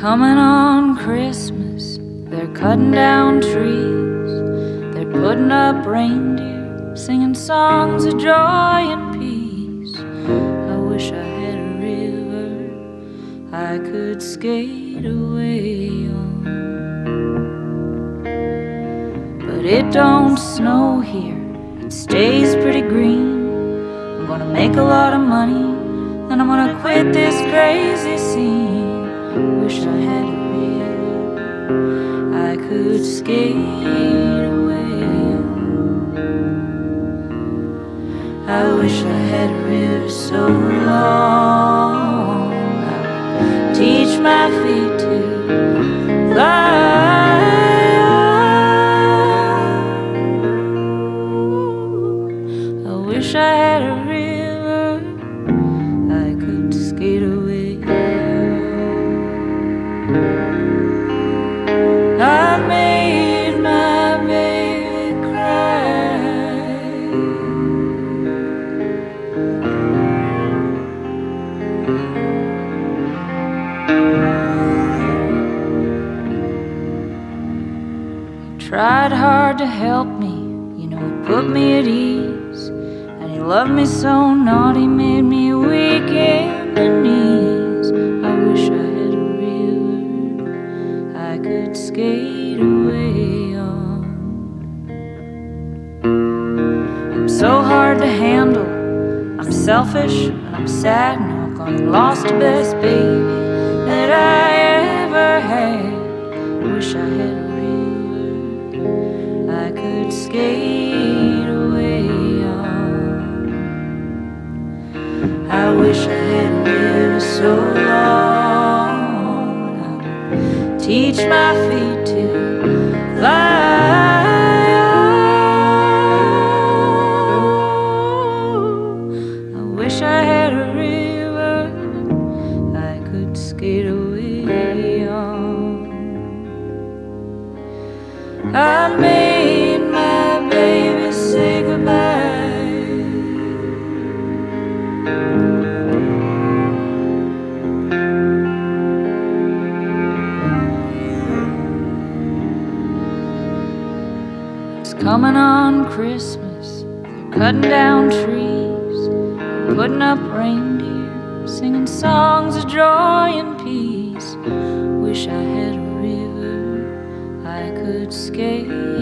coming on Christmas, they're cutting down trees, they're putting up reindeer, singing songs of joy and peace. I wish I had a river I could skate away on, but it don't snow here, it stays pretty green. I'm gonna make a lot of money, then I'm gonna quit this crazy scene. Wish I had a river I could skate away on. I wish I had a river so long I would teach my feet to fly. I wish I had a river I could skate away. I made my baby cry. He tried hard to help me, you know, he put me at ease, and he loved me so naughty, made me weak in the knees. I wish I had a river I could skate away on. I'm so hard to handle, I'm selfish and I'm sad, and I'm gone lost the best baby that I ever had. Wish I had a river I could skate away on. I wish I had a river so long I would teach my feet to fly. I wish I had a river I could skate away on. I made my baby say goodbye. Coming on Christmas, they're cutting down trees, they're putting up reindeer, singing songs of joy and peace. Wish I had a river I could skate